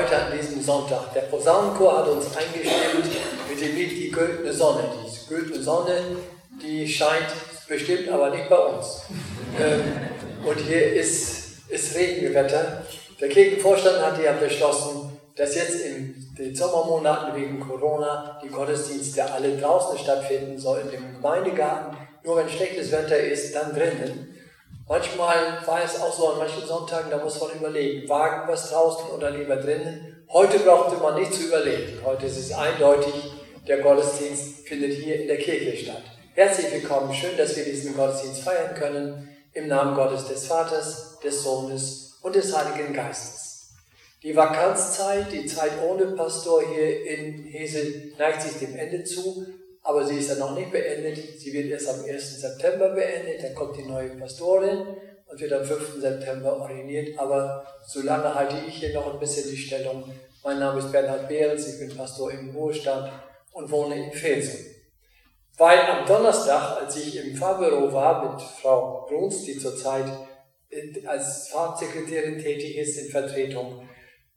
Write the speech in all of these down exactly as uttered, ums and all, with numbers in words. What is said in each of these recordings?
heute an diesem Sonntag. Der Posaunenchor hat uns eingestimmt mit dem Lied Die güldene Sonne. Die güldene Sonne, die scheint bestimmt, aber nicht bei uns. Und hier ist, ist Regenwetter. Der Kirchenvorstand hat ja beschlossen, dass jetzt in den Sommermonaten wegen Corona die Gottesdienste alle draußen stattfinden sollen, im Gemeindegarten. Nur wenn schlechtes Wetter ist, dann drinnen. Manchmal war es auch so an manchen Sonntagen, da muss man überlegen, wagen wir es draußen oder lieber drinnen. Heute brauchte man nicht zu überlegen. Heute ist es eindeutig, der Gottesdienst findet hier in der Kirche statt. Herzlich willkommen, schön, dass wir diesen Gottesdienst feiern können, im Namen Gottes des Vaters, des Sohnes und des Heiligen Geistes. Die Vakanzzeit, die Zeit ohne Pastor hier in Hesel, neigt sich dem Ende zu. Aber sie ist dann noch nicht beendet. Sie wird erst am ersten September beendet. Dann kommt die neue Pastorin und wird am fünften September ordiniert. Aber solange halte ich hier noch ein bisschen die Stellung. Mein Name ist Bernhard Behrens, ich bin Pastor im Ruhestand und wohne in Velsum. Weil am Donnerstag, als ich im Pfarrbüro war mit Frau Bruns, die zurzeit als Pfarrsekretärin tätig ist in Vertretung,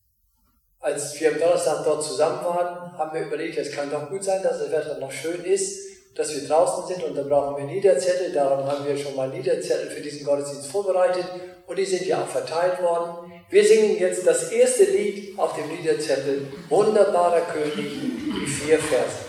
als wir am Donnerstag dort zusammen waren, haben wir überlegt, es kann doch gut sein, dass das Wetter noch schön ist, dass wir draußen sind und dann brauchen wir Liederzettel. Darum haben wir schon mal Liederzettel für diesen Gottesdienst vorbereitet und die sind ja auch verteilt worden. Wir singen jetzt das erste Lied auf dem Liederzettel, Wunderbarer König, die vier Verse.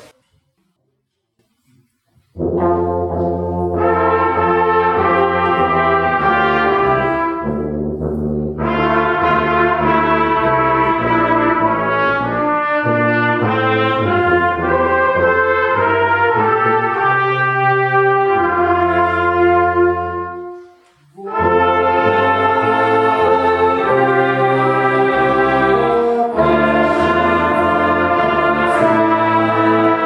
Oh,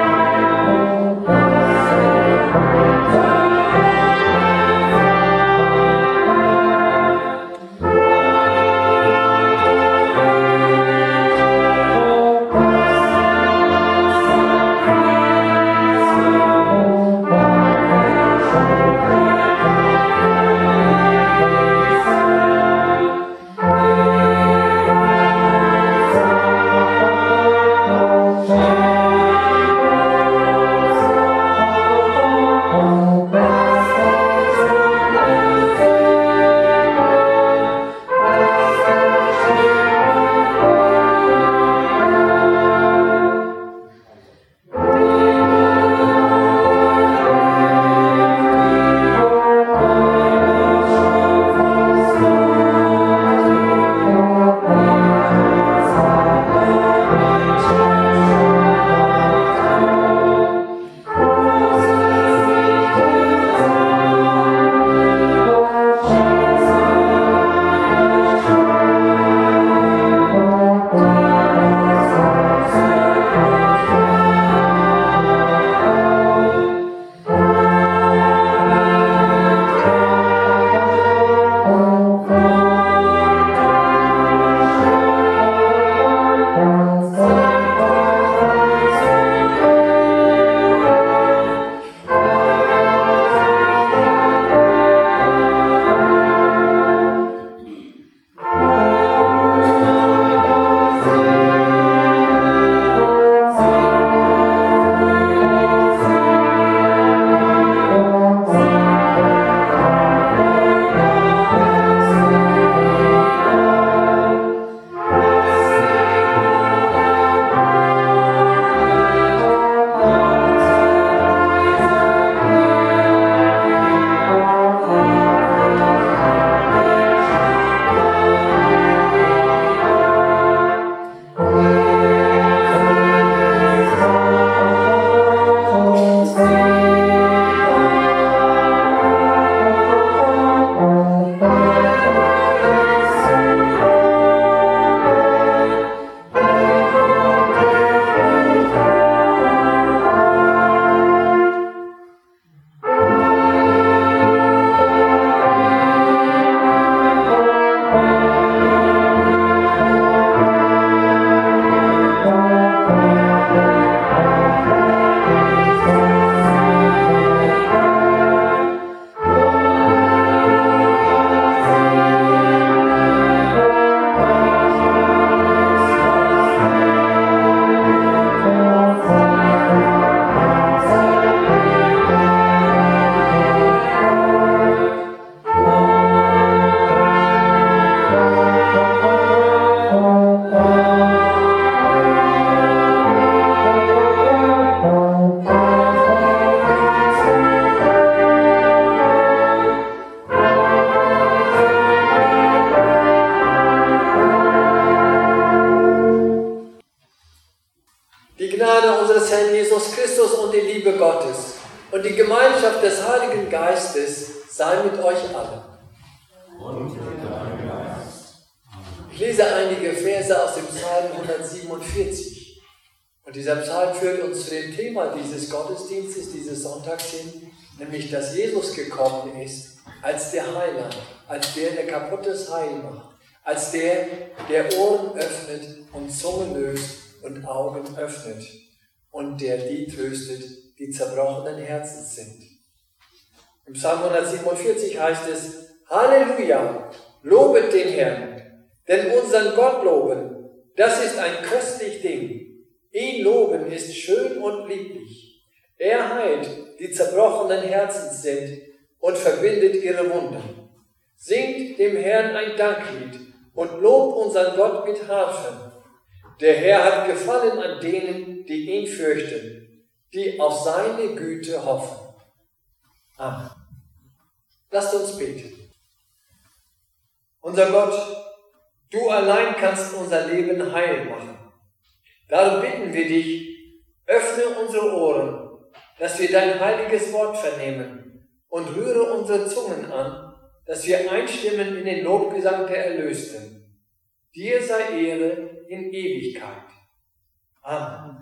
Gnade unseres Herrn Jesus Christus und die Liebe Gottes und die Gemeinschaft des Heiligen Geistes sei mit euch allen. Und mit deinem Geist. Ich lese einige Verse aus dem Psalm hundertsiebenundvierzig. Und dieser Psalm führt uns zu dem Thema dieses Gottesdienstes, dieses Sonntags hin, nämlich, dass Jesus gekommen ist als der Heiland, als der, der kaputtes Heil macht, als der, der Ohren öffnet und Zunge löst und Augen öffnet und der die tröstet, die zerbrochenen Herzens sind. Im Psalm hundertsiebenundvierzig heißt es: Halleluja, lobet den Herrn, denn unseren Gott loben, das ist ein köstlich Ding. Ihn loben ist schön und lieblich. Er heilt, die zerbrochenen Herzens sind und verbindet ihre Wunden. Singt dem Herrn ein Danklied und lobt unseren Gott mit Harfen. Der Herr hat Gefallen an denen, die ihn fürchten, die auf seine Güte hoffen. Amen. Lasst uns beten. Unser Gott, du allein kannst unser Leben heil machen. Darum bitten wir dich, öffne unsere Ohren, dass wir dein heiliges Wort vernehmen und rühre unsere Zungen an, dass wir einstimmen in den Lobgesang der Erlösten. Dir sei Ehre in Ewigkeit. Amen.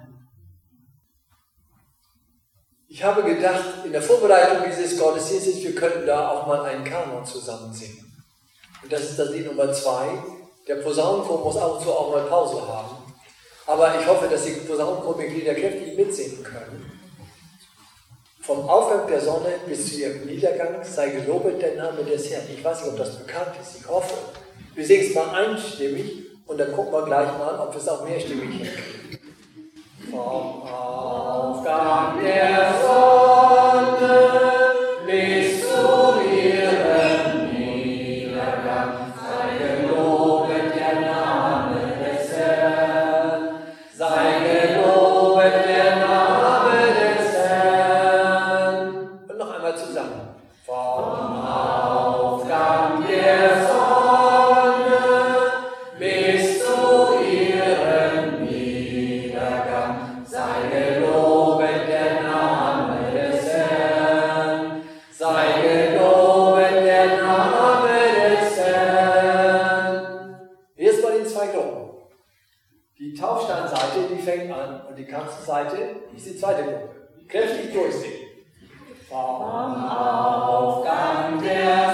Ich habe gedacht, in der Vorbereitung dieses Gottesdienstes, wir könnten da auch mal einen Kanon zusammen singen. Und das ist das Lied Nummer zwei. Der Posaunenchor muss ab und zu auch mal Pause haben. Aber ich hoffe, dass die Posaunenchormitglieder kräftig mitsingen können. Vom Aufgang der Sonne bis zu ihrem Niedergang sei gelobet der Name des Herrn. Ich weiß nicht, ob das bekannt ist, ich hoffe. Wir singen es mal einstimmig und dann gucken wir gleich mal, ob wir es auch mehrstimmig hinkriegen. Vom Aufgang der Sonne bis zu ihrem Niedergang sei gelobet der Name des Herrn. Sei gelobet der Name des Herrn. Und noch einmal zusammen. Vom Aufgang der Sonne bis zu ihrem Niedergang sei gelobet der Name des Herrn. Sei gelobet der Name des Herrn. Erst mal in zwei Gruppen. Die Taufsteinseite, die fängt an und die Kanzelseite ist die zweite Gruppe. Kräftig durchsehen. Vom Aufgang der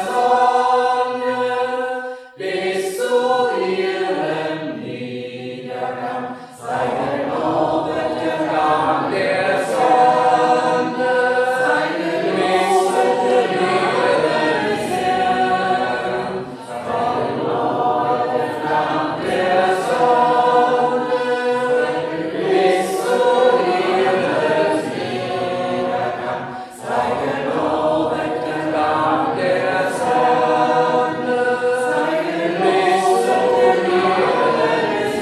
Sonne bis zu ihrem Niedergang sei gelobet der Name der Sonne. Sei gelobet der Name des Herrn. Sei gelobet der Name der Sonne bis zu ihrem Niedergang. Sei gelobet der Name der Sonne. Sei gelobet der Name des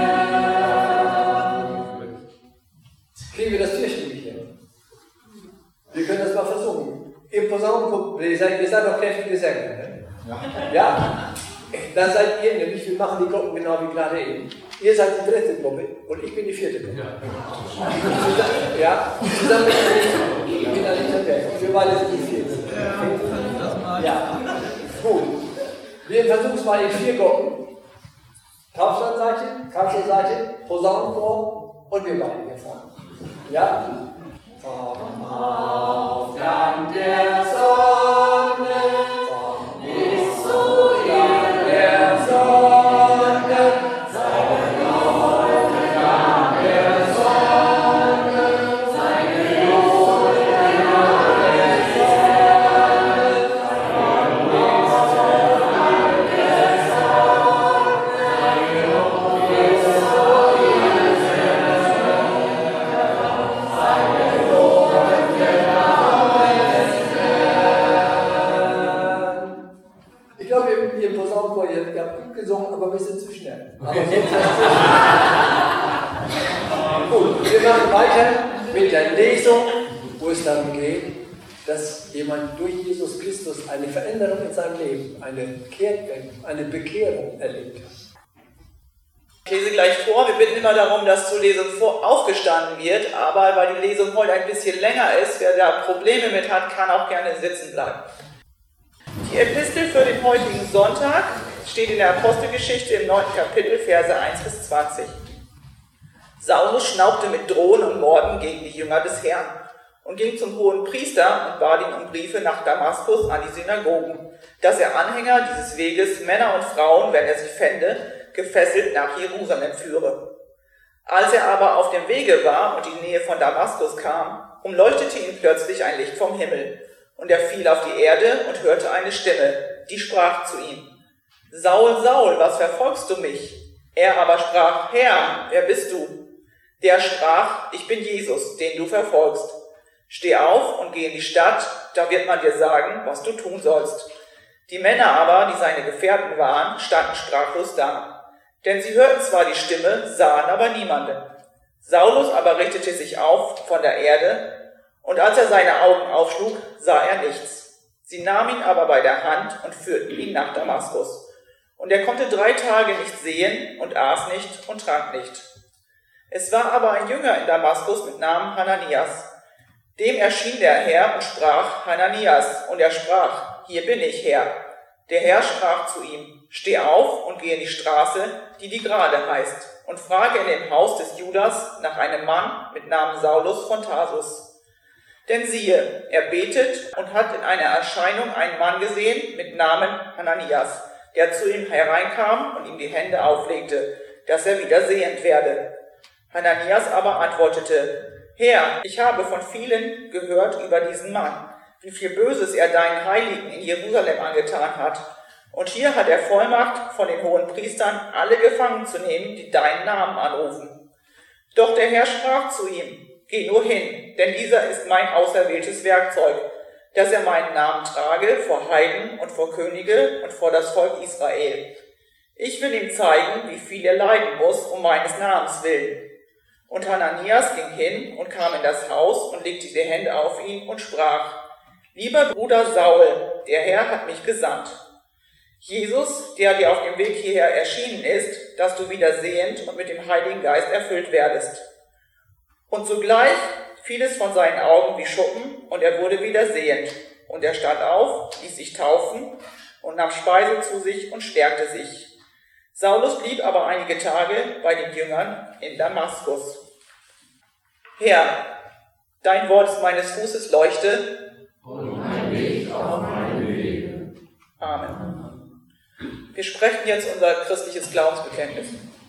Herrn. Kriegen wir das vierstimmig hin? Wir können das mal versuchen. Im Posaunenchor, ihr seid, ihr seid doch kräftige Sänger, ne? Ja. Ja? Dann seid ihr nämlich, wir machen die Gruppen genau wie gerade eben. Ihr seid die dritte Gruppe und ich bin die vierte Gruppe. Ja, ja? Zusammen mit der ich bin Anita Berg. Wir beide sind die vierte. Ja, gut. Wir versuchen es mal in vier Gruppen. Taufsteinseite, Kanzelseite, Posaunenchor und wir beide hier vorne. Ja? Vom Aufgang der Sonne bis zu der Sonne sei gelobet der Name der Sonne. Sei gelobet der Name des Herrn. Sei gelobet der Name des Herrn. Sei gelobet bis zu ihrem Niedergang. Sei gelobet der Name des Herrn. Ich glaube, ihr, ihr Posaunenchor, ihr, ihr habt gut gesungen, aber ein bisschen zu schnell. Aber so gut, wir machen weiter mit der Lesung, wo es darum geht, dass jemand durch Jesus Christus eine Veränderung in seinem Leben, eine Kehrtwendung, eine Bekehrung erlebt hat. Ich lese gleich vor, wir bitten immer darum, dass zur Lesung vor aufgestanden wird, aber weil die Lesung heute ein bisschen länger ist, wer da Probleme mit hat, kann auch gerne sitzen bleiben. Die Epistel für den heutigen Sonntag steht in der Apostelgeschichte im neunten Kapitel, Verse eins bis zwanzig. Saulus schnaubte mit Drohen und Morden gegen die Jünger des Herrn und ging zum hohen Priester und bat ihn um Briefe nach Damaskus an die Synagogen, dass er Anhänger dieses Weges, Männer und Frauen, wenn er sie fände, gefesselt nach Jerusalem führe. Als er aber auf dem Wege war und in die Nähe von Damaskus kam, umleuchtete ihn plötzlich ein Licht vom Himmel, und er fiel auf die Erde und hörte eine Stimme, die sprach zu ihm: Saul, Saul, was verfolgst du mich? Er aber sprach: Herr, wer bist du? Der sprach: Ich bin Jesus, den du verfolgst. Steh auf und geh in die Stadt, da wird man dir sagen, was du tun sollst. Die Männer aber, die seine Gefährten waren, standen sprachlos da. Denn sie hörten zwar die Stimme, sahen aber niemanden. Saulus aber richtete sich auf von der Erde, und als er seine Augen aufschlug, sah er nichts. Sie nahmen ihn aber bei der Hand und führten ihn nach Damaskus. Und er konnte drei Tage nicht sehen und aß nicht und trank nicht. Es war aber ein Jünger in Damaskus mit Namen Hananias. Dem erschien der Herr und sprach: Hananias. Und er sprach: Hier bin ich, Herr. Der Herr sprach zu ihm: Steh auf und geh in die Straße, die die Gerade heißt, und frage in dem Haus des Judas nach einem Mann mit Namen Saulus von Tarsus. Denn siehe, er betet und hat in einer Erscheinung einen Mann gesehen mit Namen Hananias, der zu ihm hereinkam und ihm die Hände auflegte, dass er wieder sehend werde. Hananias aber antwortete: Herr, ich habe von vielen gehört über diesen Mann, wie viel Böses er deinen Heiligen in Jerusalem angetan hat. Und hier hat er Vollmacht von den hohen Priestern, alle gefangen zu nehmen, die deinen Namen anrufen. Doch der Herr sprach zu ihm: Geh nur hin, denn dieser ist mein auserwähltes Werkzeug, dass er meinen Namen trage vor Heiden und vor Könige und vor das Volk Israel. Ich will ihm zeigen, wie viel er leiden muss um meines Namens willen. Und Hananias ging hin und kam in das Haus und legte die Hände auf ihn und sprach: Lieber Bruder Saul, der Herr hat mich gesandt. Jesus, der dir auf dem Weg hierher erschienen ist, dass du wieder sehend und mit dem Heiligen Geist erfüllt werdest. Und sogleich fiel es von seinen Augen wie Schuppen, und er wurde wieder sehend. Und er stand auf, ließ sich taufen und nahm Speise zu sich und stärkte sich. Saulus blieb aber einige Tage bei den Jüngern in Damaskus. Herr, dein Wort ist meines Fußes Leuchte und mein Weg auf meine Wege. Amen. Wir sprechen jetzt unser christliches Glaubensbekenntnis.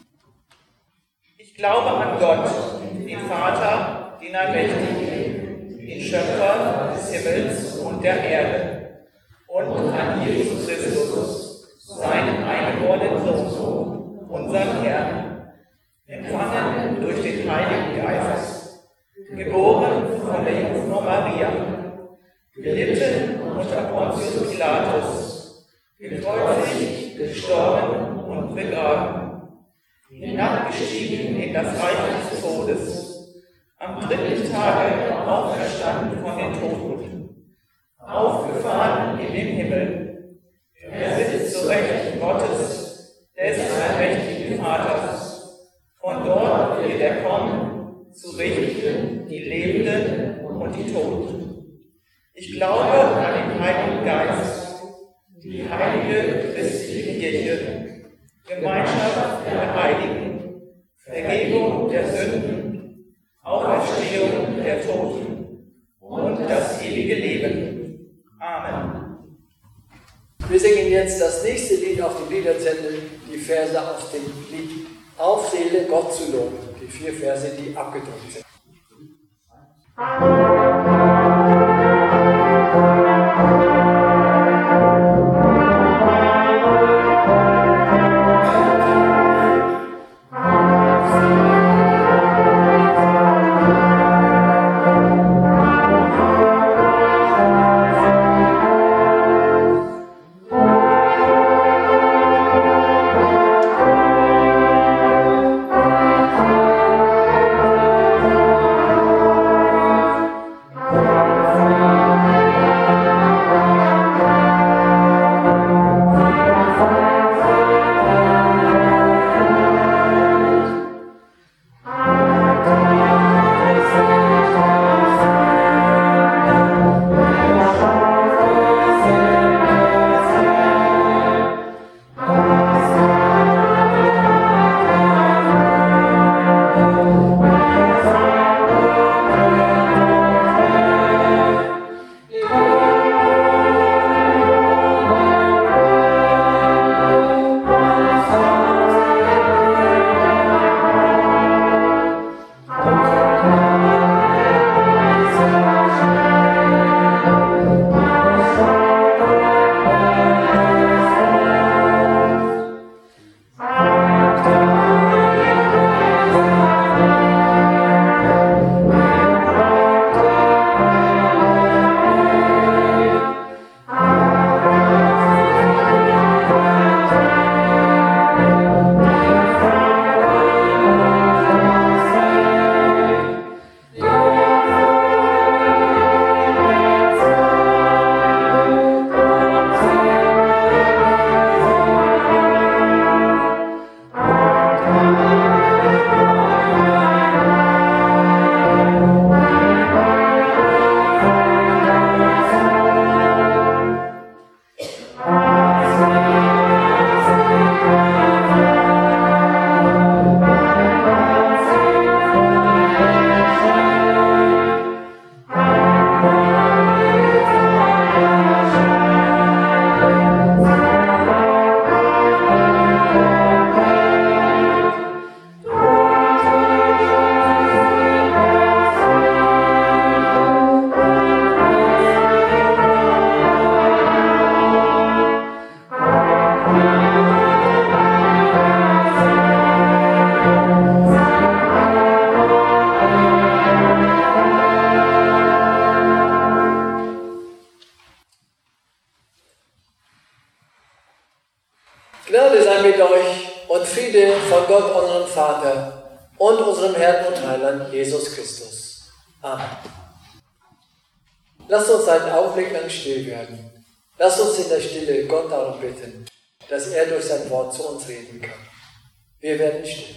Ich glaube an Gott, den Vater, den Allmächtigen, den Schöpfer des Himmels und der Erde, und an Jesus Christus, seinen eingeborenen Sohn, unseren Herrn, empfangen durch den Heiligen Geist, geboren von der Jungfrau Maria, gelitten unter Pontius Pilatus, gekreuzigt, gestorben und begraben, hinabgestiegen in das Reich des Todes, am dritten Tage auferstanden von den Toten, aufgefahren in den Himmel. Er sitzt zu Rechten Gottes, des allmächtigen Vaters. Von dort wird er kommen, zu richten die Lebenden und die Toten. Ich glaube an den Heiligen Geist, die heilige christliche Kirche, Gemeinschaft der Heiligen, Vergebung der Sünden, Auferstehung der Toten und das ewige Leben. Amen. Wir singen jetzt das nächste Lied auf dem Liederzettel, die Verse aus dem Lied Auf Seele Gott zu loben, die vier Verse, die abgedruckt sind. Gott, unserem Vater und unserem Herrn und Heiland Jesus Christus. Amen. Lasst uns einen Augenblick lang still werden. Lasst uns in der Stille Gott darum bitten, dass er durch sein Wort zu uns reden kann. Wir werden still.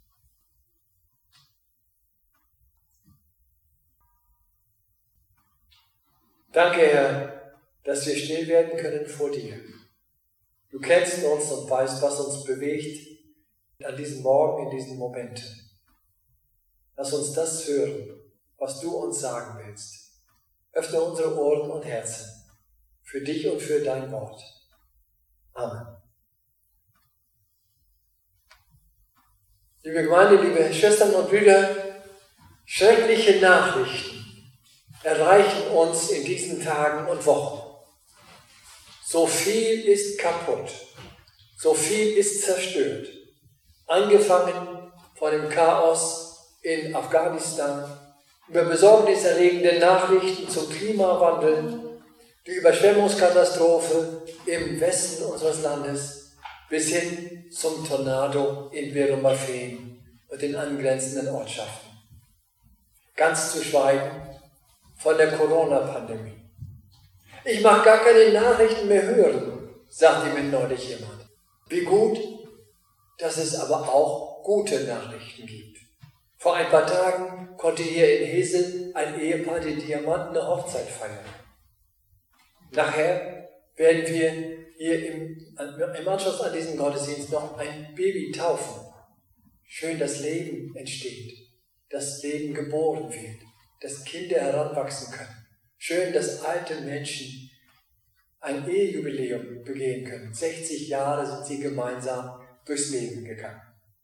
Danke, Herr, dass wir still werden können vor dir. Du kennst uns und weißt, was uns bewegt an diesem Morgen, in diesen Momenten. Lass uns das hören, was du uns sagen willst. Öffne unsere Ohren und Herzen für dich und für dein Wort. Amen. Liebe Gemeinde, liebe Schwestern und Brüder, schreckliche Nachrichten erreichen uns in diesen Tagen und Wochen. So viel ist kaputt, so viel ist zerstört. Angefangen von dem Chaos in Afghanistan, über besorgniserregende Nachrichten zum Klimawandel, die Überschwemmungskatastrophe im Westen unseres Landes, bis hin zum Tornado in Virumafeen und den angrenzenden Ortschaften. Ganz zu schweigen von der Corona-Pandemie. Ich mag gar keine Nachrichten mehr hören, sagte mir neulich jemand. Wie gut, dass es aber auch gute Nachrichten gibt. Vor ein paar Tagen konnte hier in Hesel ein Ehepaar die Diamantene Hochzeit feiern. Nachher werden wir hier im, im Anschluss an diesen Gottesdienst noch ein Baby taufen. Schön, dass Leben entsteht, dass Leben geboren wird, dass Kinder heranwachsen können. Schön, dass alte Menschen ein Ehejubiläum begehen können. sechzig Jahre sind sie gemeinsam durchs Leben gegangen.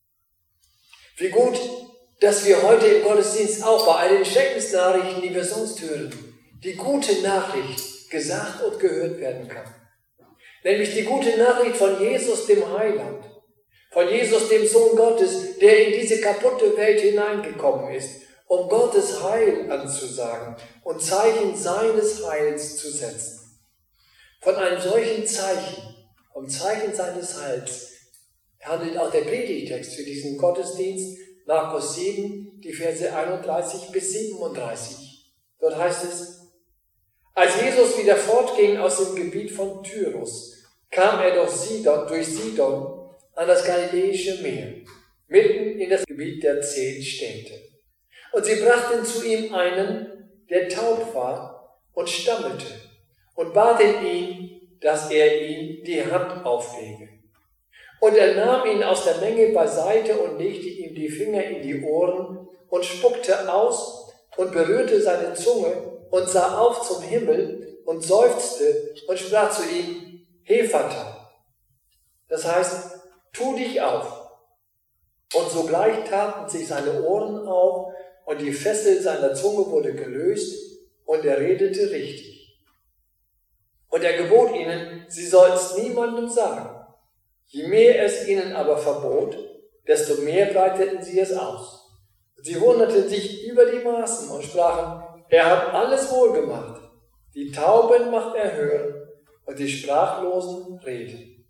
Wie gut, dass wir heute im Gottesdienst auch bei all den Schreckensnachrichten, die wir sonst hören, die gute Nachricht gesagt und gehört werden kann. Nämlich die gute Nachricht von Jesus, dem Heiland, von Jesus, dem Sohn Gottes, der in diese kaputte Welt hineingekommen ist, um Gottes Heil anzusagen und Zeichen seines Heils zu setzen. Von einem solchen Zeichen, vom Zeichen seines Heils, handelt auch der Predigtext für diesen Gottesdienst, Markus sieben, die Verse einunddreißig bis siebenunddreißig. Dort heißt es: Als Jesus wieder fortging aus dem Gebiet von Tyrus, kam er durch Sidon, durch Sidon an das Galiläische Meer, mitten in das Gebiet der zehn Städte. Und sie brachten zu ihm einen, der taub war und stammelte, und baten ihn, dass er ihm die Hand auflege. Und er nahm ihn aus der Menge beiseite und legte ihm die Finger in die Ohren und spuckte aus und berührte seine Zunge und sah auf zum Himmel und seufzte und sprach zu ihm: Hephata. Das heißt, tu dich auf. Und sogleich taten sich seine Ohren auf und die Fessel seiner Zunge wurde gelöst und er redete richtig. Und er gebot ihnen, sie sollten es niemandem sagen. Je mehr es ihnen aber verbot, desto mehr breiteten sie es aus. Und sie wunderten sich über die Maßen und sprachen: Er hat alles wohl gemacht. Die Tauben macht er hören und die Sprachlosen reden.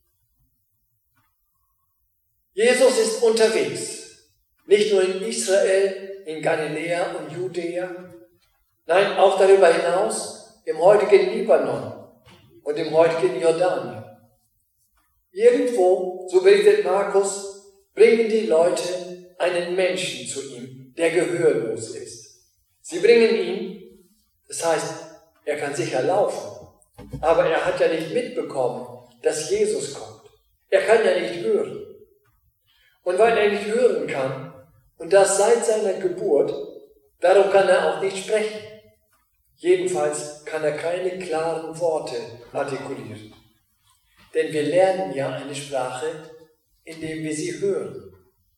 Jesus ist unterwegs, nicht nur in Israel, in Galiläa und Judäa, nein, auch darüber hinaus im heutigen Libanon und im heutigen Jordanien. Irgendwo, so berichtet Markus, bringen die Leute einen Menschen zu ihm, der gehörlos ist. Sie bringen ihn, das heißt, er kann sicher laufen, aber er hat ja nicht mitbekommen, dass Jesus kommt. Er kann ja nicht hören. Und weil er nicht hören kann, und das seit seiner Geburt, darum kann er auch nicht sprechen. Jedenfalls kann er keine klaren Worte artikulieren. Denn wir lernen ja eine Sprache, indem wir sie hören.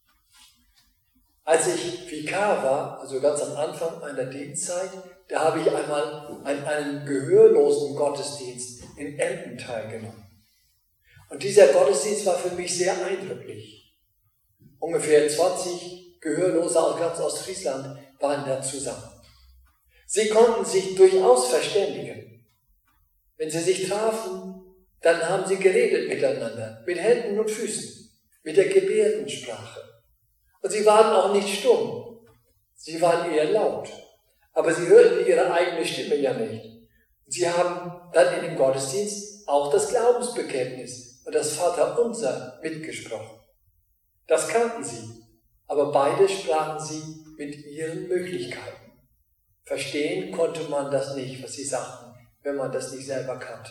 Als ich Vikar war, also ganz am Anfang meiner Dienstzeit, da habe ich einmal an einem gehörlosen Gottesdienst in Emden teilgenommen. Und dieser Gottesdienst war für mich sehr eindrücklich. Ungefähr zwanzig Gehörlose aus ganz Ostfriesland waren da zusammen. Sie konnten sich durchaus verständigen. Wenn sie sich trafen, dann haben sie geredet miteinander, mit Händen und Füßen, mit der Gebärdensprache. Und sie waren auch nicht stumm. Sie waren eher laut. Aber sie hörten ihre eigene Stimme ja nicht. Sie haben dann in dem Gottesdienst auch das Glaubensbekenntnis und das Vaterunser mitgesprochen. Das kannten sie, aber beide sprachen sie mit ihren Möglichkeiten. Verstehen konnte man das nicht, was sie sagten, wenn man das nicht selber kannte.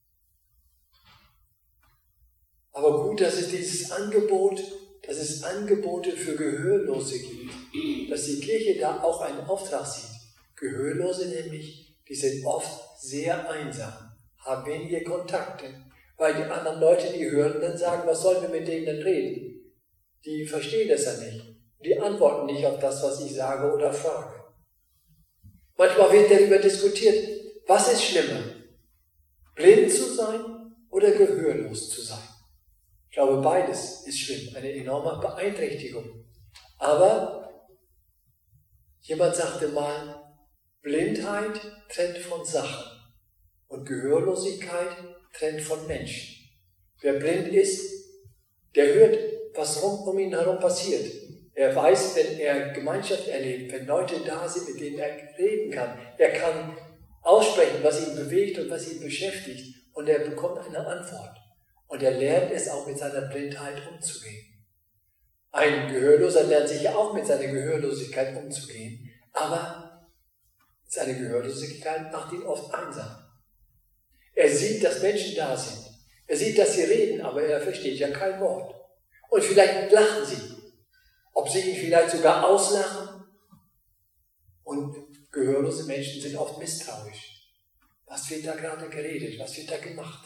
Aber gut, dass es dieses Angebot, dass es Angebote für Gehörlose gibt, dass die Kirche da auch einen Auftrag sieht. Gehörlose nämlich, die sind oft sehr einsam, haben wenige Kontakte, weil die anderen Leute, die hören, dann sagen, was sollen wir mit denen denn reden? Die verstehen das ja nicht. Die antworten nicht auf das, was ich sage oder frage. Manchmal wird darüber diskutiert, was ist schlimmer? Blind zu sein oder gehörlos zu sein? Ich glaube, beides ist schlimm, eine enorme Beeinträchtigung. Aber jemand sagte mal, Blindheit trennt von Sachen und Gehörlosigkeit trennt von Menschen. Wer blind ist, der hört, was rum, um ihn herum passiert. Er weiß, wenn er Gemeinschaft erlebt, wenn Leute da sind, mit denen er reden kann. Er kann aussprechen, was ihn bewegt und was ihn beschäftigt. Und er bekommt eine Antwort. Und er lernt es auch mit seiner Blindheit umzugehen. Ein Gehörloser lernt sich ja auch mit seiner Gehörlosigkeit umzugehen. Aber seine Gehörlosigkeit macht ihn oft einsam. Er sieht, dass Menschen da sind. Er sieht, dass sie reden, aber er versteht ja kein Wort. Und vielleicht lachen sie. Ob sie ihn vielleicht sogar auslachen. Und gehörlose Menschen sind oft misstrauisch. Was wird da gerade geredet? Was wird da gemacht?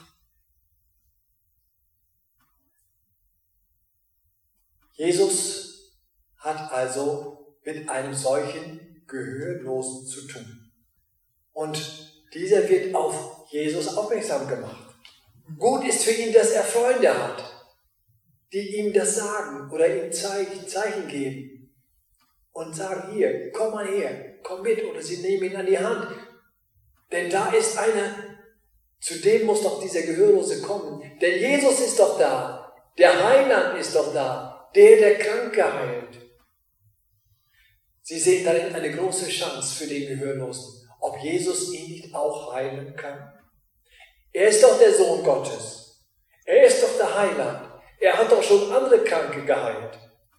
Jesus hat also mit einem solchen Gehörlosen zu tun. Und dieser wird auf Jesus aufmerksam gemacht. Gut ist für ihn, dass er Freunde hat, die ihm das sagen oder ihm Zeichen geben und sagen, hier, komm mal her, komm mit, oder sie nehmen ihn an die Hand. Denn da ist einer, zu dem muss doch dieser Gehörlose kommen. Denn Jesus ist doch da, der Heiland ist doch da, der, der Kranke heilt. Sie sehen darin eine große Chance für den Gehörlosen, ob Jesus ihn nicht auch heilen kann. Er ist doch der Sohn Gottes. Er ist doch der Heiland. Er hat doch schon andere Kranke geheilt.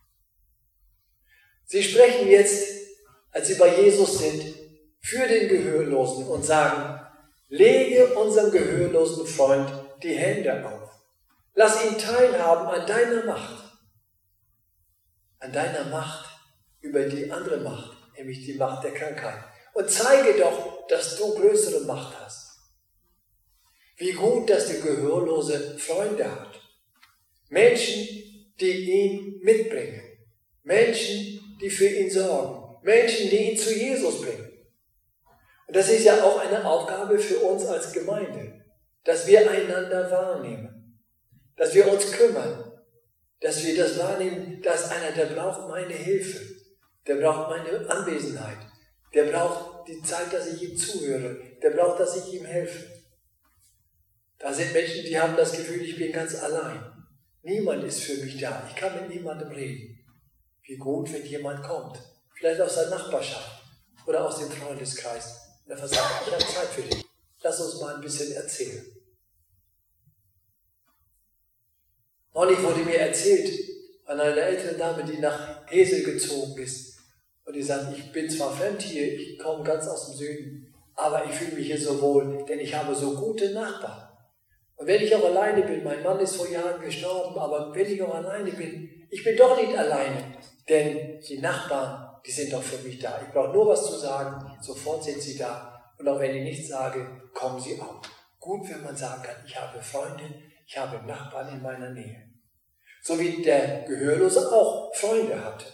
Sie sprechen jetzt, als sie bei Jesus sind, für den Gehörlosen und sagen, lege unserem gehörlosen Freund die Hände auf. Lass ihn teilhaben an deiner Macht. An deiner Macht über die andere Macht, nämlich die Macht der Krankheit. Und zeige doch, dass du größere Macht hast. Wie gut, dass der Gehörlose Freunde hat. Menschen, die ihn mitbringen. Menschen, die für ihn sorgen. Menschen, die ihn zu Jesus bringen. Und das ist ja auch eine Aufgabe für uns als Gemeinde, dass wir einander wahrnehmen, dass wir uns kümmern, dass wir das wahrnehmen, dass einer, der braucht meine Hilfe, der braucht meine Anwesenheit, der braucht die Zeit, dass ich ihm zuhöre, der braucht, dass ich ihm helfe. Da sind Menschen, die haben das Gefühl, ich bin ganz allein. Niemand ist für mich da, ich kann mit niemandem reden. Wie gut, wenn jemand kommt, vielleicht aus der Nachbarschaft oder aus dem Freundeskreis, und er sagt, ich habe Zeit für dich, lass uns mal ein bisschen erzählen. Neulich wurde mir erzählt von einer älteren Dame, die nach Hesel gezogen ist. Und die sagt, ich bin zwar fremd hier, ich komme ganz aus dem Süden, aber ich fühle mich hier so wohl, denn ich habe so gute Nachbarn. Und wenn ich auch alleine bin, mein Mann ist vor Jahren gestorben, aber wenn ich auch alleine bin, ich bin doch nicht alleine, denn die Nachbarn, die sind doch für mich da. Ich brauche nur was zu sagen, sofort sind sie da. Und auch wenn ich nichts sage, kommen sie auch. Gut, wenn man sagen kann, ich habe Freunde, ich habe Nachbarn in meiner Nähe. So wie der Gehörlose auch Freunde hatte.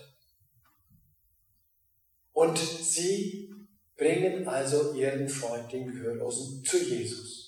Und sie bringen also ihren Freund, den Gehörlosen, zu Jesus.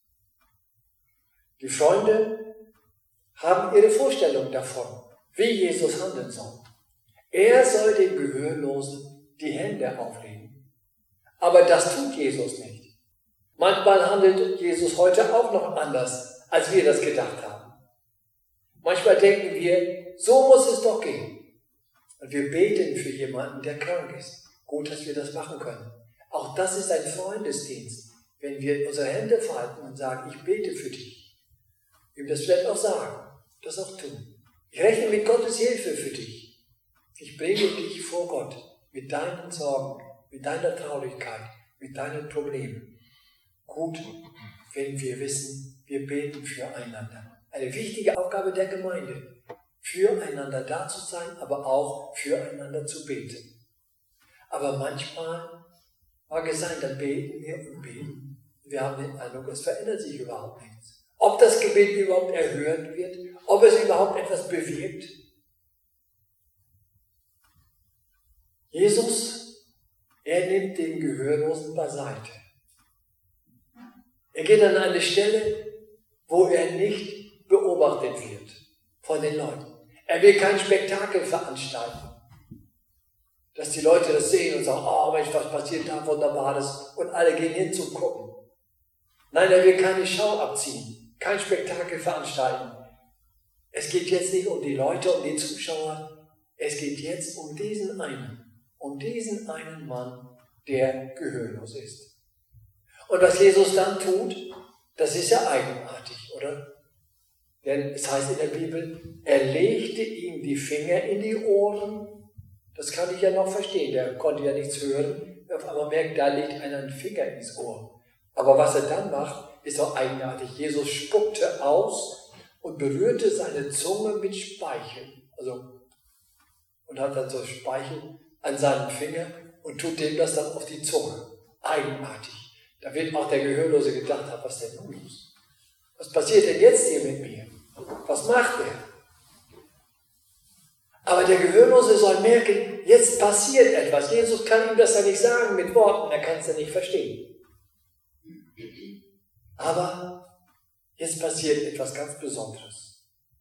Die Freunde haben ihre Vorstellung davon, wie Jesus handeln soll. Er soll dem Gehörlosen die Hände auflegen. Aber das tut Jesus nicht. Manchmal handelt Jesus heute auch noch anders, als wir das gedacht haben. Manchmal denken wir, so muss es doch gehen. Und wir beten für jemanden, der krank ist. Gut, dass wir das machen können. Auch das ist ein Freundesdienst, wenn wir unsere Hände falten und sagen, ich bete für dich. Ihm das vielleicht auch sagen, das auch tun. Ich rechne mit Gottes Hilfe für dich. Ich bringe dich vor Gott mit deinen Sorgen, mit deiner Traurigkeit, mit deinen Problemen. Gut, wenn wir wissen, wir beten füreinander. Eine wichtige Aufgabe der Gemeinde, füreinander da zu sein, aber auch füreinander zu beten. Aber manchmal mag es sein, dann beten wir und beten. Wir haben den Eindruck, es verändert sich überhaupt nichts. Ob das Gebet überhaupt erhört wird, ob es überhaupt etwas bewirkt. Jesus, er nimmt den Gehörlosen beiseite. Er geht an eine Stelle, wo er nicht beobachtet wird von den Leuten. Er will kein Spektakel veranstalten, dass die Leute das sehen und sagen, oh Mensch, was passiert da Wunderbares, und alle gehen hin zum Gucken. Nein, er will keine Schau abziehen, kein Spektakel veranstalten. Es geht jetzt nicht um die Leute, um die Zuschauer, es geht jetzt um diesen einen, um diesen einen Mann, der gehörlos ist. Und was Jesus dann tut, das ist ja eigenartig, oder? Denn es heißt in der Bibel, er legte ihm die Finger in die Ohren. Das kann ich ja noch verstehen, der konnte ja nichts hören. Auf einmal merkt, da legt einer einen Finger ins Ohr. Aber was er dann macht, ist auch eigenartig. Jesus spuckte aus und berührte seine Zunge mit Speichel. Also, und hat dann so Speichel an seinen Finger und tut dem das dann auf die Zunge. Eigenartig. Da wird auch der Gehörlose gedacht haben, was denn nun los? Was passiert denn jetzt hier mit mir? Was macht er? Aber der Gehörlose soll merken, jetzt passiert etwas. Jesus kann ihm das ja nicht sagen mit Worten, er kann es ja nicht verstehen. Aber jetzt passiert etwas ganz Besonderes.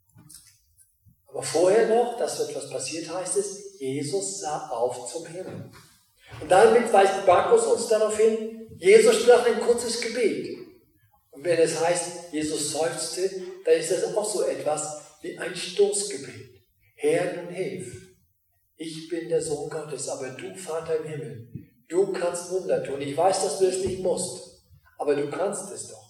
Aber vorher noch, dass etwas passiert, heißt es, Jesus sah auf zum Himmel. Und damit weist Markus uns darauf hin, Jesus sprach ein kurzes Gebet. Und wenn es heißt, Jesus seufzte, dann ist das auch so etwas wie ein Stoßgebet. Herr, nun hilf. Ich bin der Sohn Gottes, aber du, Vater im Himmel, du kannst Wunder tun. Ich weiß, dass du es nicht musst, aber du kannst es doch.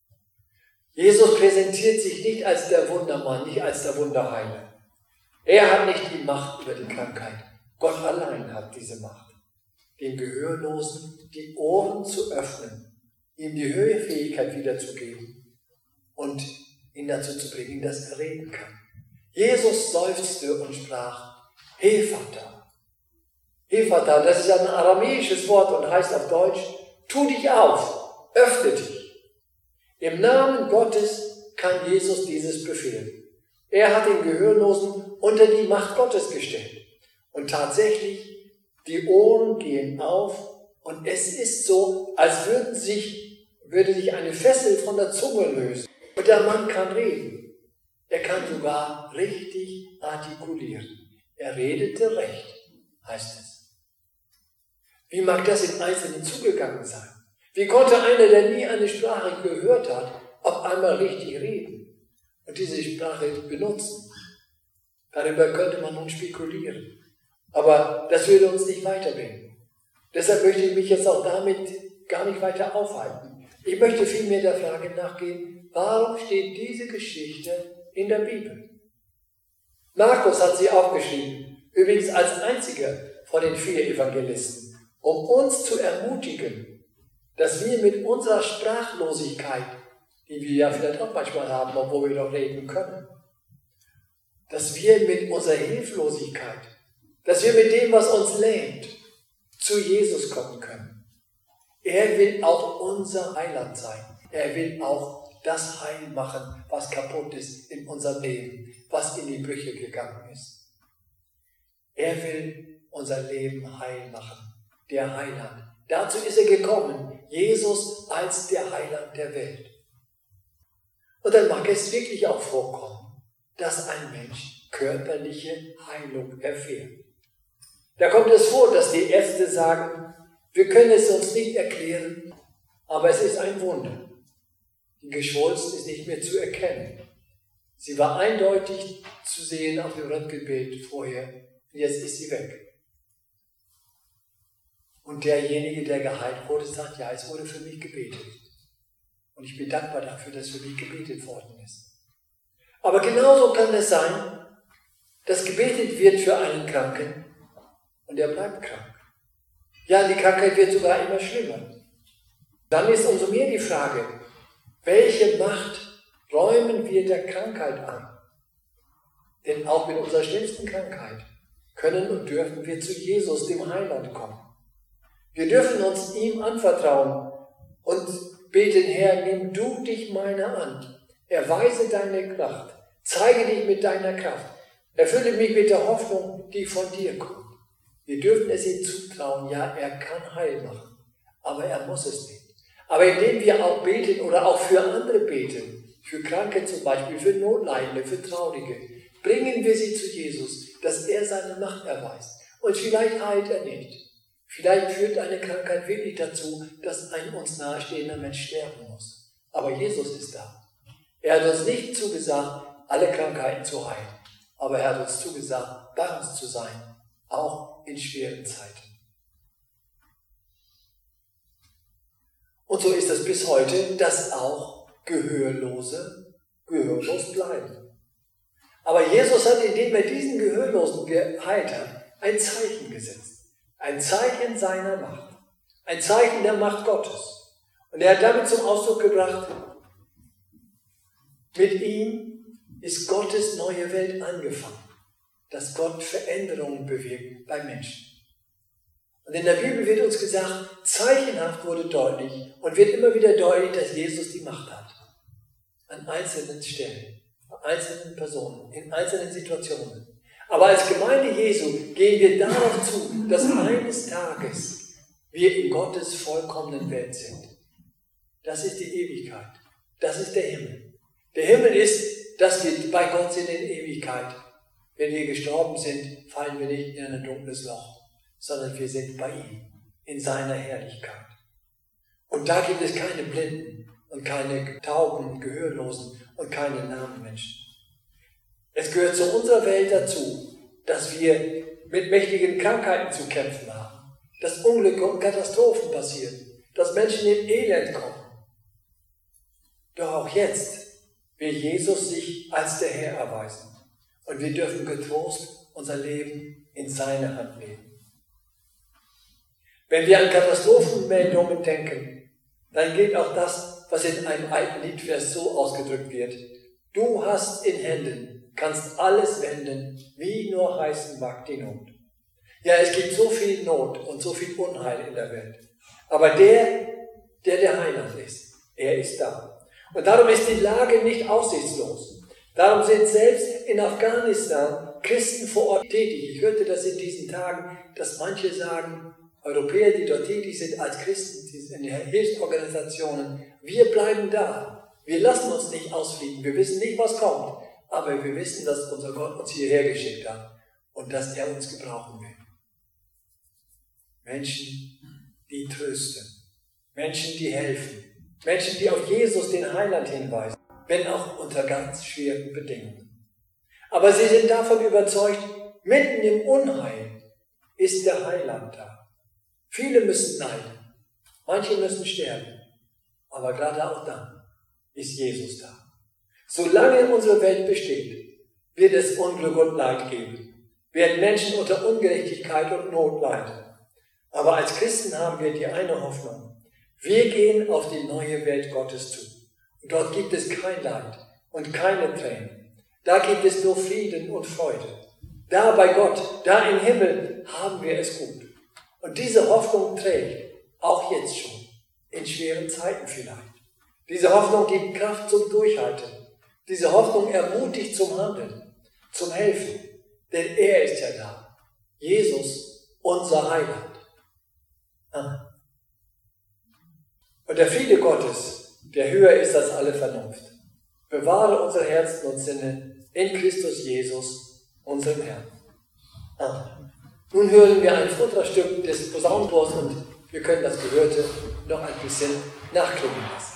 Jesus präsentiert sich nicht als der Wundermann, nicht als der Wunderheiler. Er hat nicht die Macht über die Krankheit. Gott allein hat diese Macht. Den Gehörlosen die Ohren zu öffnen, ihm die Hörfähigkeit wiederzugeben und ihn dazu zu bringen, dass er reden kann. Jesus seufzte und sprach, Hephata. Hephata, das ist ein aramäisches Wort und heißt auf Deutsch, tu dich auf, öffne dich. Im Namen Gottes kann Jesus dieses befehlen. Er hat den Gehörlosen unter die Macht Gottes gestellt. Und tatsächlich, die Ohren gehen auf und es ist so, als würden sich, würde sich eine Fessel von der Zunge lösen. Und der Mann kann reden. Er kann sogar richtig artikulieren. Er redete recht, heißt es. Wie mag das im Einzelnen zugegangen sein? Wie konnte einer, der nie eine Sprache gehört hat, auf einmal richtig reden und diese Sprache benutzen? Darüber könnte man nun spekulieren. Aber das würde uns nicht weiterbringen. Deshalb möchte ich mich jetzt auch damit gar nicht weiter aufhalten. Ich möchte vielmehr der Frage nachgehen, warum steht diese Geschichte in der Bibel? Markus hat sie aufgeschrieben, übrigens als einziger von den vier Evangelisten, um uns zu ermutigen, dass wir mit unserer Sprachlosigkeit, die wir ja vielleicht auch manchmal haben, obwohl wir doch reden können, dass wir mit unserer Hilflosigkeit, dass wir mit dem, was uns lähmt, zu Jesus kommen können. Er will auch unser Heiland sein. Er will auch das heil machen, was kaputt ist in unserem Leben, was in die Brüche gegangen ist. Er will unser Leben heil machen, der Heiland. Dazu ist er gekommen, Jesus als der Heiland der Welt. Und dann mag es wirklich auch vorkommen, dass ein Mensch körperliche Heilung erfährt. Da kommt es vor, dass die Ärzte sagen, wir können es uns nicht erklären, aber es ist ein Wunder. Die Geschwulst ist nicht mehr zu erkennen. Sie war eindeutig zu sehen auf dem Röntgenbild vorher Und jetzt ist sie weg. Und derjenige, der geheilt wurde, sagt, ja, es wurde für mich gebetet. Und ich bin dankbar dafür, dass für mich gebetet worden ist. Aber genauso kann es sein, dass gebetet wird für einen Kranken und er bleibt krank. Ja, die Krankheit wird sogar immer schlimmer. Dann ist umso mehr die Frage, welche Macht räumen wir der Krankheit an? Denn auch mit unserer schlimmsten Krankheit können und dürfen wir zu Jesus, dem Heiland, kommen. Wir dürfen uns ihm anvertrauen und beten, Herr, nimm du dich meiner an. Erweise deine Kraft. Zeige dich mit deiner Kraft. Erfülle mich mit der Hoffnung, die von dir kommt. Wir dürfen es ihm zutrauen, ja, er kann heil machen, aber er muss es nicht. Aber indem wir auch beten oder auch für andere beten, für Kranke zum Beispiel, für Notleidende, für Traurige, bringen wir sie zu Jesus, dass er seine Macht erweist. Und vielleicht heilt er nicht. Vielleicht führt eine Krankheit wirklich dazu, dass ein uns nahestehender Mensch sterben muss. Aber Jesus ist da. Er hat uns nicht zugesagt, alle Krankheiten zu heilen. Aber er hat uns zugesagt, bei uns zu sein, auch in schweren Zeiten. Und so ist es bis heute, dass auch Gehörlose gehörlos bleiben. Aber Jesus hat, indem er diesen Gehörlosen geheilt hat, ein Zeichen gesetzt. Ein Zeichen seiner Macht. Ein Zeichen der Macht Gottes. Und er hat damit zum Ausdruck gebracht, mit ihm ist Gottes neue Welt angefangen. Dass Gott Veränderungen bewirkt bei Menschen. Und in der Bibel wird uns gesagt, zeichenhaft wurde deutlich und wird immer wieder deutlich, dass Jesus die Macht hat. An einzelnen Stellen, bei einzelnen Personen, in einzelnen Situationen. Aber als Gemeinde Jesu gehen wir darauf zu, dass eines Tages wir in Gottes vollkommenen Welt sind. Das ist die Ewigkeit. Das ist der Himmel. Der Himmel ist, dass wir bei Gott sind in Ewigkeit. Wenn wir gestorben sind, fallen wir nicht in ein dunkles Loch, sondern wir sind bei ihm, in seiner Herrlichkeit. Und da gibt es keine Blinden und keine Tauben, Gehörlosen und keine Namenmenschen. Es gehört zu unserer Welt dazu, dass wir mit mächtigen Krankheiten zu kämpfen haben, dass Unglücke und Katastrophen passieren, dass Menschen in Elend kommen. Doch auch jetzt will Jesus sich als der Herr erweisen. Und wir dürfen getrost unser Leben in seine Hand nehmen. Wenn wir an Katastrophenmeldungen denken, dann gilt auch das, was in einem alten Liedvers so ausgedrückt wird. Du hast in Händen, kannst alles wenden, wie nur heißen mag die Not. Ja, es gibt so viel Not und so viel Unheil in der Welt. Aber der, der der Heiland ist, er ist da. Und darum ist die Lage nicht aussichtslos. Darum sind selbst in Afghanistan Christen vor Ort tätig. Ich hörte das in diesen Tagen, dass manche sagen, Europäer, die dort tätig sind als Christen, die sind in Hilfsorganisationen, wir bleiben da. Wir lassen uns nicht ausfliegen. Wir wissen nicht, was kommt. Aber wir wissen, dass unser Gott uns hierher geschickt hat und dass er uns gebrauchen will. Menschen, die trösten. Menschen, die helfen. Menschen, die auf Jesus, den Heiland, hinweisen. Wenn auch unter ganz schweren Bedingungen. Aber sie sind davon überzeugt, mitten im Unheil ist der Heiland da. Viele müssen leiden, manche müssen sterben, aber gerade auch dann ist Jesus da. Solange unsere Welt besteht, wird es Unglück und Leid geben, werden Menschen unter Ungerechtigkeit und Not leiden. Aber als Christen haben wir die eine Hoffnung, wir gehen auf die neue Welt Gottes zu. Und dort gibt es kein Leid und keine Tränen. Da gibt es nur Frieden und Freude. Da bei Gott, da im Himmel haben wir es gut. Und diese Hoffnung trägt, auch jetzt schon, in schweren Zeiten vielleicht. Diese Hoffnung gibt Kraft zum Durchhalten. Diese Hoffnung ermutigt zum Handeln, zum Helfen. Denn er ist ja da. Jesus, unser Heiland. Amen. Und der Friede Gottes, der höher ist als alle Vernunft, bewahre unsere Herzen und Sinne in Christus Jesus, unserem Herrn. Amen. Nun hören wir ein Vortragsstück des Posaunenchors und wir können das Gehörte noch ein bisschen nachklingen lassen.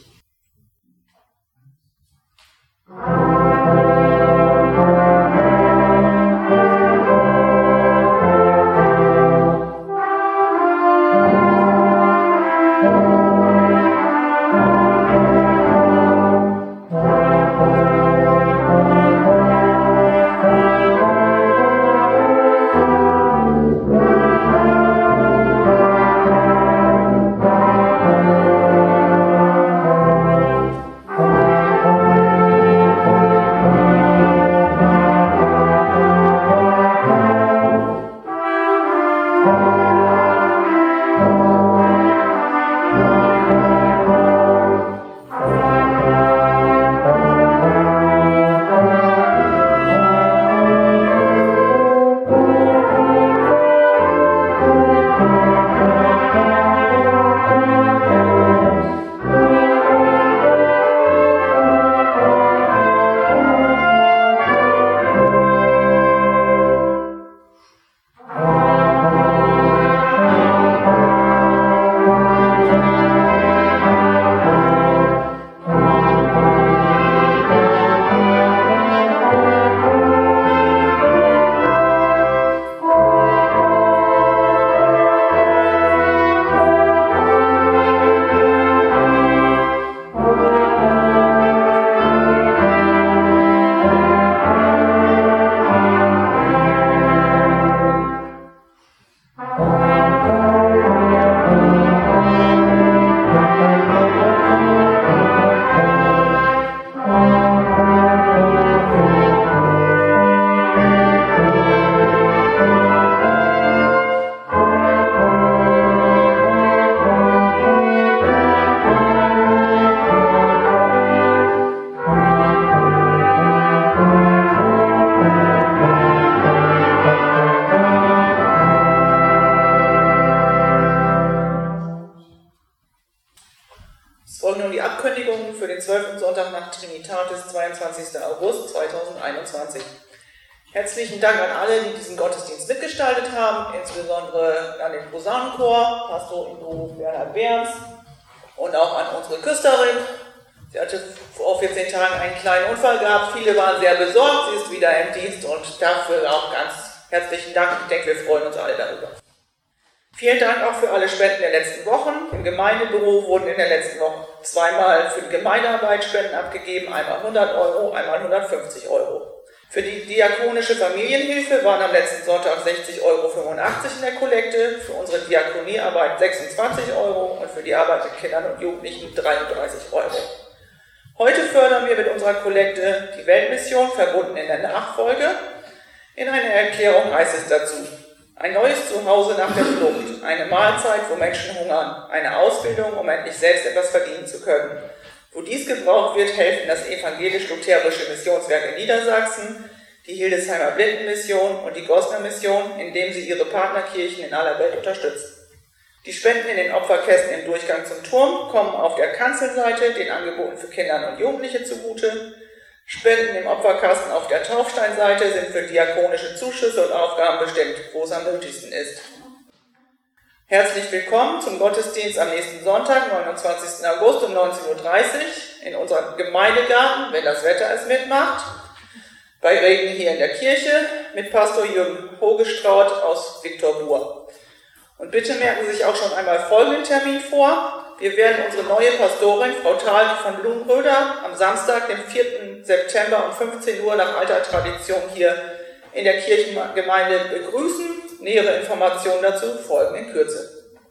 zwölften Sonntag nach Trinitatis, zweiundzwanzigsten August zweitausendeinundzwanzig. Herzlichen Dank an alle, die diesen Gottesdienst mitgestaltet haben, insbesondere an den Posaunenchor, Pastor Ingo Bernhard Behrens und auch an unsere Küsterin. Sie hatte vor vierzehn Tagen einen kleinen Unfall gehabt, viele waren sehr besorgt, sie ist wieder im Dienst und dafür auch ganz herzlichen Dank. Ich denke, wir freuen uns alle darüber. Vielen Dank auch für alle Spenden der letzten Wochen. Im Gemeindebüro wurden in der letzten Woche zweimal für die Gemeindearbeit Spenden abgegeben, einmal hundert Euro, einmal hundertfünfzig Euro. Für die diakonische Familienhilfe waren am letzten Sonntag sechzig Euro fünfundachtzig in der Kollekte, für unsere Diakoniearbeit sechsundzwanzig Euro und für die Arbeit mit Kindern und Jugendlichen dreiunddreißig Euro. Heute fördern wir mit unserer Kollekte die Weltmission, verbunden in der Nachfolge. In einer Erklärung heißt es dazu: Ein neues Zuhause nach der Flucht, eine Mahlzeit, wo Menschen hungern, eine Ausbildung, um endlich selbst etwas verdienen zu können. Wo dies gebraucht wird, helfen das evangelisch-lutherische Missionswerk in Niedersachsen, die Hildesheimer Blindenmission und die Gosner Mission, indem sie ihre Partnerkirchen in aller Welt unterstützen. Die Spenden in den Opferkästen im Durchgang zum Turm kommen auf der Kanzelseite den Angeboten für Kinder und Jugendliche zugute. Spenden im Opferkasten auf der Taufsteinseite sind für diakonische Zuschüsse und Aufgaben bestimmt, wo es am nötigsten ist. Herzlich willkommen zum Gottesdienst am nächsten Sonntag, neunundzwanzigsten August um neunzehn Uhr dreißig in unserem Gemeindegarten, wenn das Wetter es mitmacht, bei Regen hier in der Kirche mit Pastor Jürgen Hogestraut aus Viktorbur. Und bitte merken Sie sich auch schon einmal folgenden Termin vor. Wir werden unsere neue Pastorin, Frau Thal von Blumenröder, am Samstag, dem vierten September um fünfzehn Uhr nach alter Tradition hier in der Kirchengemeinde begrüßen. Nähere Informationen dazu folgen in Kürze.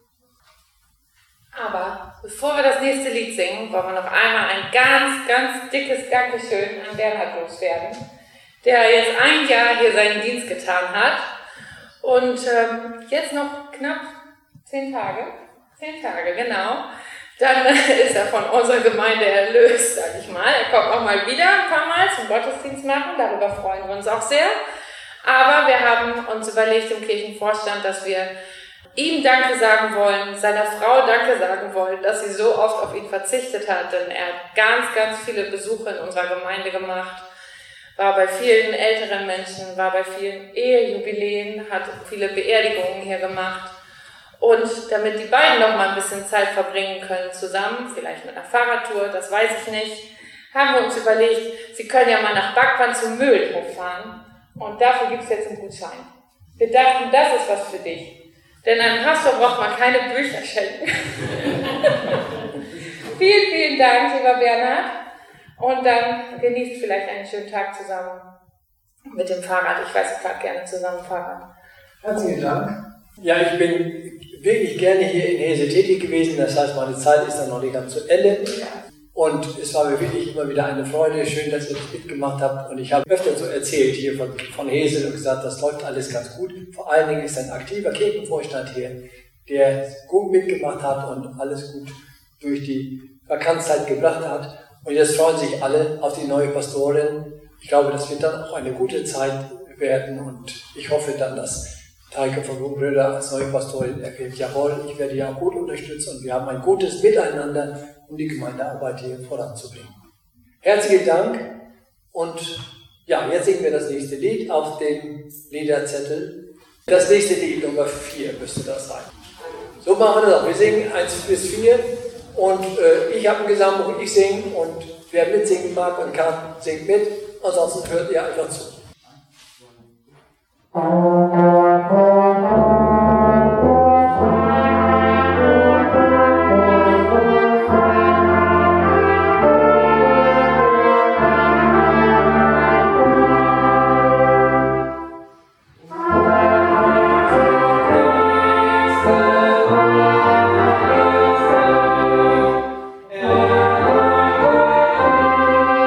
Aber bevor wir das nächste Lied singen, wollen wir noch einmal ein ganz, ganz dickes Dankeschön an Bernhard loswerden, der jetzt ein Jahr hier seinen Dienst getan hat und ähm, jetzt noch knapp zehn Tage, zehn Tage, genau, dann ist er von unserer Gemeinde erlöst, sag ich mal. Er kommt auch mal wieder ein paar Mal zum Gottesdienst machen, darüber freuen wir uns auch sehr. Aber wir haben uns überlegt im Kirchenvorstand, dass wir ihm Danke sagen wollen, seiner Frau Danke sagen wollen, dass sie so oft auf ihn verzichtet hat, denn er hat ganz, ganz viele Besuche in unserer Gemeinde gemacht, war bei vielen älteren Menschen, war bei vielen Ehejubiläen, hat viele Beerdigungen hier gemacht. Und damit die beiden noch mal ein bisschen Zeit verbringen können zusammen, vielleicht mit einer Fahrradtour, das weiß ich nicht, haben wir uns überlegt, sie können ja mal nach Backwand zum Mühlenhof fahren. Und dafür gibt es jetzt einen Gutschein. Wir dachten, das ist was für dich. Denn einem Pastor braucht man keine Bücher schenken. Vielen, vielen Dank, lieber Bernhard. Und dann genießt vielleicht einen schönen Tag zusammen mit dem Fahrrad. Ich weiß, ich fahre gerne zusammen Fahrrad. Herzlichen Dank. Ja, ich bin wirklich gerne hier in Hese tätig gewesen. Das heißt, meine Zeit ist dann noch nicht ganz zu Ende. Und es war mir wirklich immer wieder eine Freude. Schön, dass ihr das mitgemacht habt. Und ich habe öfter so erzählt hier von, von Hesel und gesagt, das läuft alles ganz gut. Vor allen Dingen ist ein aktiver Kirchenvorstand hier, der gut mitgemacht hat und alles gut durch die Vakanzzeit gebracht hat. Und jetzt freuen sich alle auf die neue Pastorin. Ich glaube, das wird dann auch eine gute Zeit werden. Und ich hoffe dann, dass Teike von Blumenröder als neue Pastorin erklärt, jawohl, ich werde ja auch gut unterstützen und wir haben ein gutes Miteinander, um die Gemeindearbeit hier voranzubringen. Herzlichen Dank und ja, jetzt singen wir das nächste Lied auf dem Liederzettel. Das nächste Lied, Nummer vier, müsste das sein. So machen wir das auch. Wir singen eins bis vier und äh, ich habe ein Gesangbuch und ich singe und wer mitsingen mag und kann, singt mit. Ansonsten hört ihr einfach zu.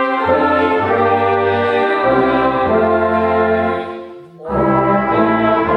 Oh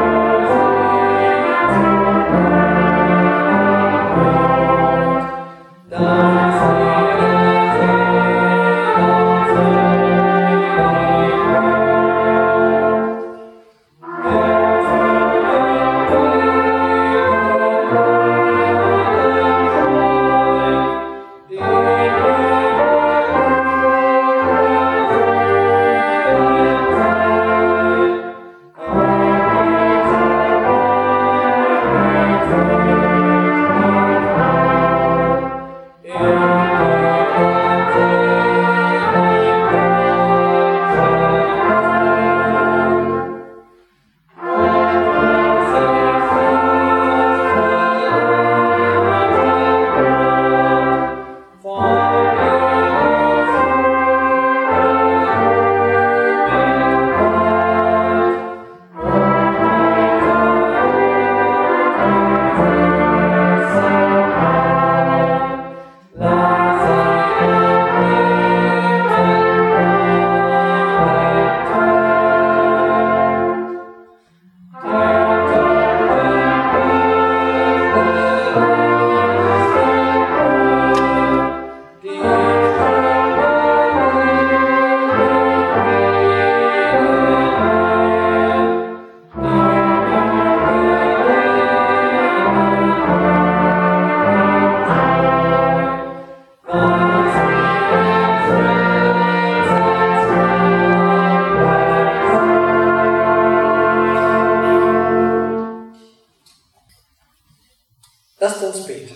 Lasst uns beten.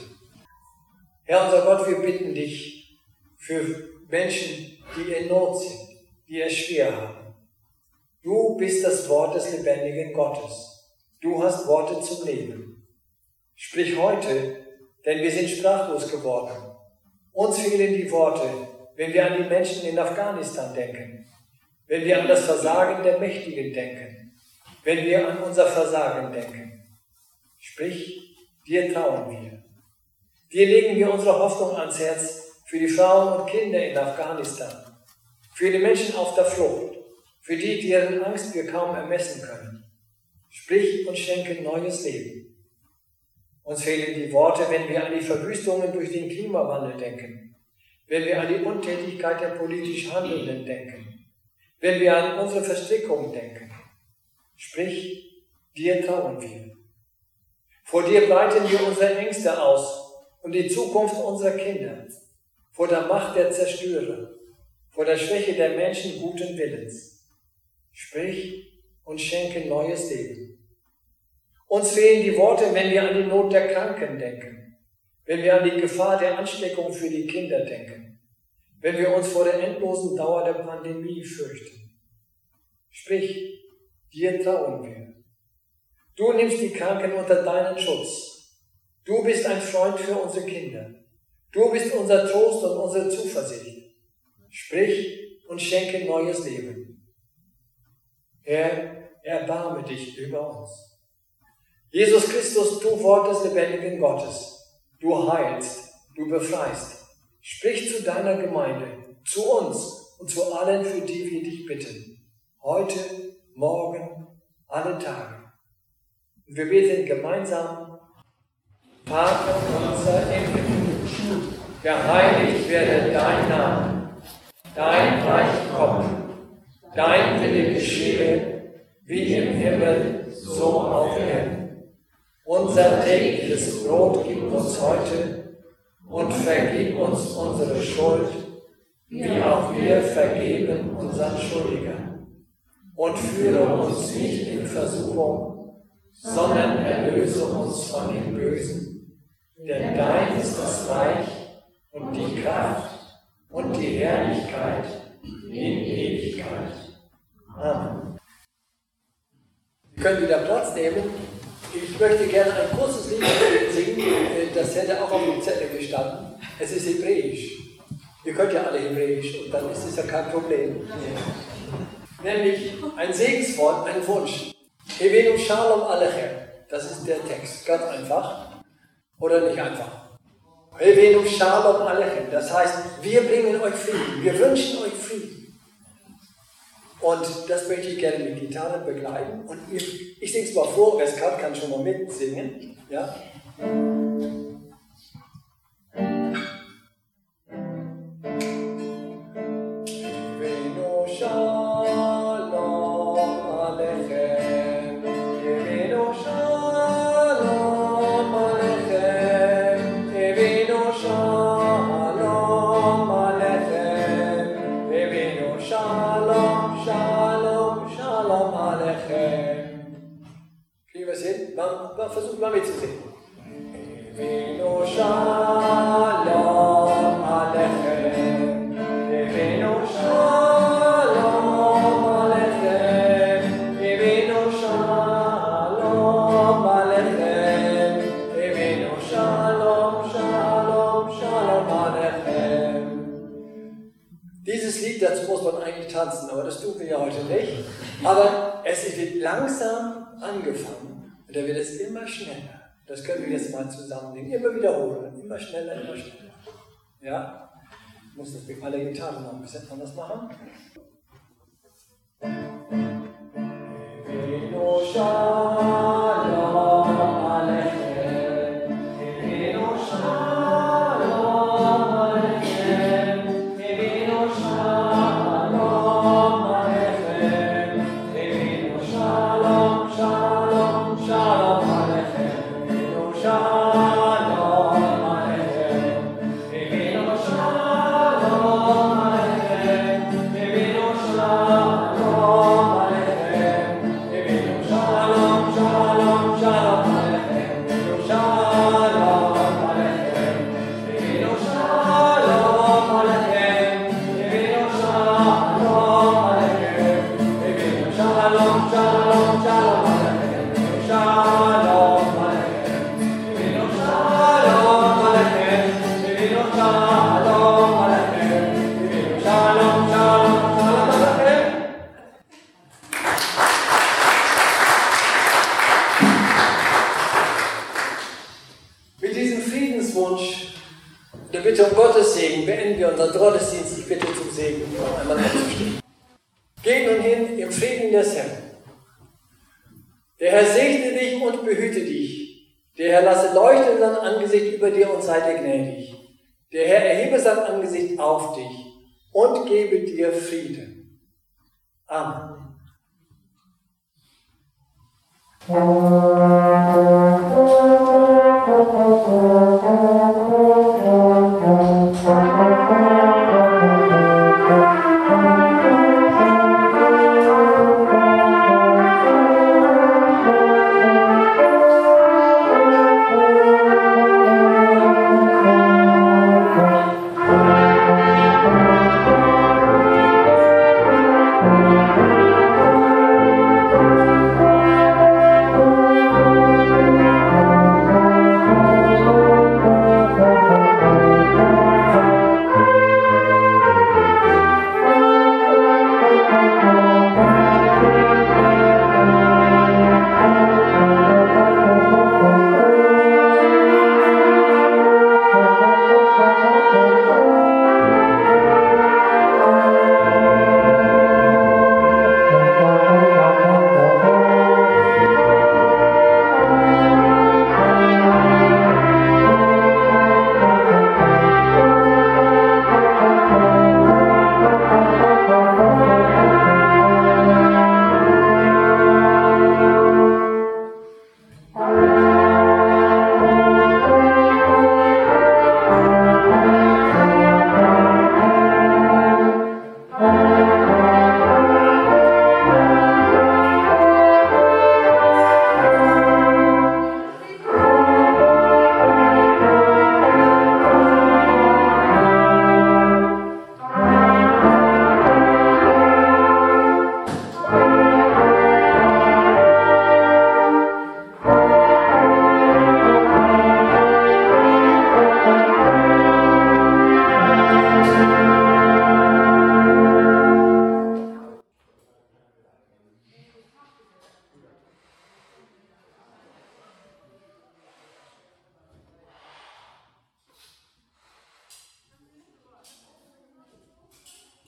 Herr unser Gott, wir bitten dich für Menschen, die in Not sind, die es schwer haben. Du bist das Wort des lebendigen Gottes. Du hast Worte zum Leben. Sprich heute, denn wir sind sprachlos geworden. Uns fehlen die Worte, wenn wir an die Menschen in Afghanistan denken, wenn wir an das Versagen der Mächtigen denken, wenn wir an unser Versagen denken. Sprich, dir trauen wir. Dir legen wir unsere Hoffnung ans Herz für die Frauen und Kinder in Afghanistan, für die Menschen auf der Flucht, für die, deren Angst wir kaum ermessen können. Sprich und schenke neues Leben. Uns fehlen die Worte, wenn wir an die Verwüstungen durch den Klimawandel denken, wenn wir an die Untätigkeit der politisch Handelnden denken, wenn wir an unsere Verstrickungen denken. Sprich, dir trauen wir. Vor dir breiten wir unsere Ängste aus und die Zukunft unserer Kinder, vor der Macht der Zerstörer, vor der Schwäche der Menschen guten Willens. Sprich und schenke neues Leben. Uns fehlen die Worte, wenn wir an die Not der Kranken denken, wenn wir an die Gefahr der Ansteckung für die Kinder denken, wenn wir uns vor der endlosen Dauer der Pandemie fürchten. Sprich, dir trauen wir. Du nimmst die Kranken unter deinen Schutz. Du bist ein Freund für unsere Kinder. Du bist unser Trost und unsere Zuversicht. Sprich und schenke neues Leben. Herr, erbarme dich über uns. Jesus Christus, du Wort des lebendigen Gottes. Du heilst, du befreist. Sprich zu deiner Gemeinde, zu uns und zu allen, für die wir dich bitten. Heute, morgen, alle Tage. Und wir beten gemeinsam: Vater unser im Himmel, geheiligt werde dein Name, dein Reich komme, dein Wille geschehe, wie im Himmel, so auf Erden. Unser tägliches Brot gib uns heute und vergib uns unsere Schuld, wie auch wir vergeben unseren Schuldigern. Und führe uns nicht in Versuchung, sondern erlöse uns von dem Bösen. Denn dein ist das Reich und die Kraft und die Herrlichkeit in Ewigkeit. Amen. Wir können wieder Platz nehmen. Ich möchte gerne ein kurzes Lied singen. Das hätte auch auf dem Zettel gestanden. Es ist Hebräisch. Ihr könnt ja alle Hebräisch und dann ist es ja kein Problem. Nämlich ein Segenswort, ein Wunsch. Hevenu Shalom Alechem. Das ist der Text. Ganz einfach. Oder nicht einfach. Hevenu Shalom Alechem. Das heißt, wir bringen euch Frieden. Wir wünschen euch Frieden. Und das möchte ich gerne mit Gitarre begleiten. Und ich, ich singe es mal vor. Wer es kann, kann schon mal mitsingen. Ja? Hevenu Shalom. Versucht mal mitzusingen. Hevenu Shalom Alechem, Hevenu Shalom Alechem, Hevenu Shalom Alechem, Hevenu Shalom, Shalom, Shalom Alechem. Dieses Lied, dazu muss man eigentlich tanzen, aber das tun wir ja heute nicht. Aber es wird langsam angefangen. Und da wird es immer schneller. Das können wir jetzt mal zusammen singen. Immer wiederholen. Immer schneller, immer schneller. Ja? Ich muss das mit meiner Gitarre noch ein bisschen anders machen. Hevenu Shalom Alechem, Mit diesem Friedenswunsch, der Bitte um Gottes Segen, beenden wir unseren Gottesdienst. Ich bitte zum Segen, um einmal aufzustehen. Geht nun hin im Frieden des Herrn. Der Herr segne dich und behüte dich. Der Herr lasse leuchten sein Angesicht über dir und sei dir gnädig. Der Herr erhebe sein Angesicht auf dich und gebe dir Frieden. Amen.